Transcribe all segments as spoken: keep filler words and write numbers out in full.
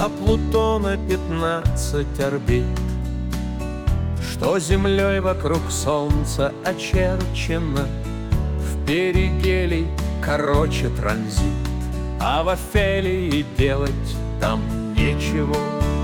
До Плутона пятнадцать орбит, что Землей вокруг Солнца очерчено. В перигелий короче транзит, а в Офелии делать там нечего.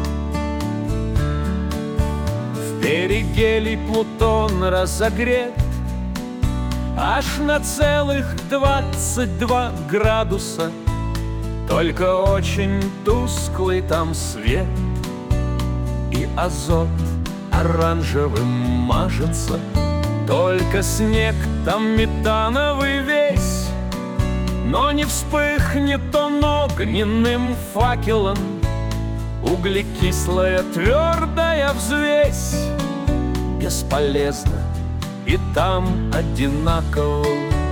В перигелий Плутон разогрет аж на целых двадцать два градуса. Только очень тусклый там свет, и азот оранжевым мажется. Только снег там метановый весь, но не вспыхнет он огненным факелом. Углекислая твердая взвесь бесполезна и там одинаково.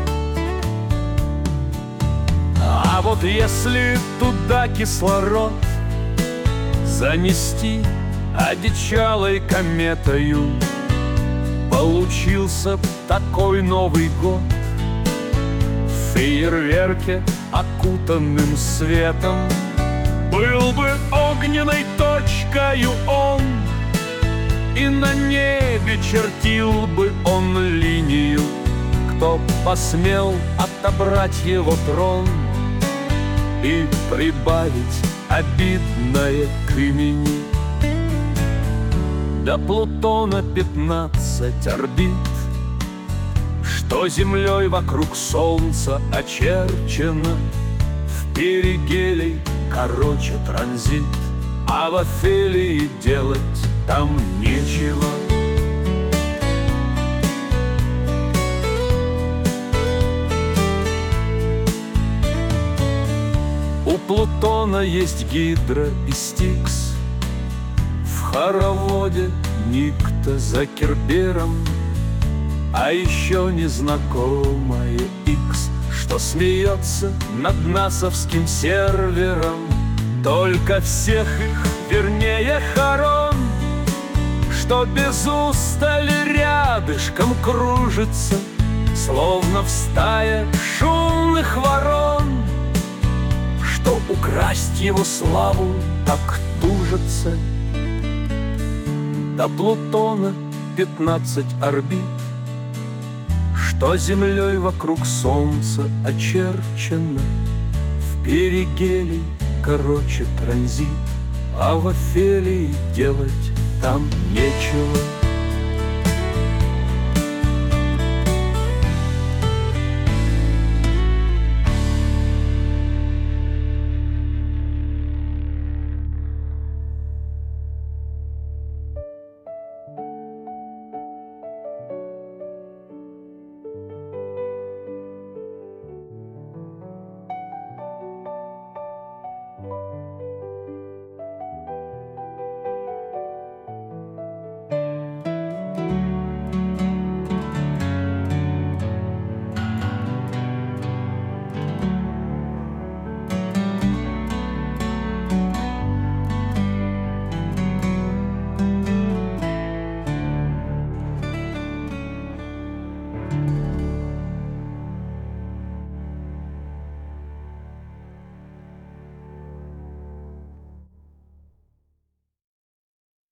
А вот если туда кислород занести одичалой кометою, получился б такой Новый год в фейерверке, окутанным светом. Был бы огненной точкою он, и на небе чертил бы он линию. Кто посмел отобрать его трон и прибавить обидное к имени? До Плутона пятнадцать орбит, что Землей вокруг Солнца очерчено. В перигелий короче транзит, а в Офелии делать там нечего. У Плутона есть Гидра и Стикс, в хороводе Никто за Кербером, а еще незнакомая Икс, что смеется над насовским сервером. Только всех их вернее Харон, что без устали рядышком кружится, словно в стае шумных ворон, что украсть его славу так тужится. До Плутона пятнадцать орбит, что Землей вокруг Солнца очерчено. В перигелий короче транзит, а в Офелии делать там нечего.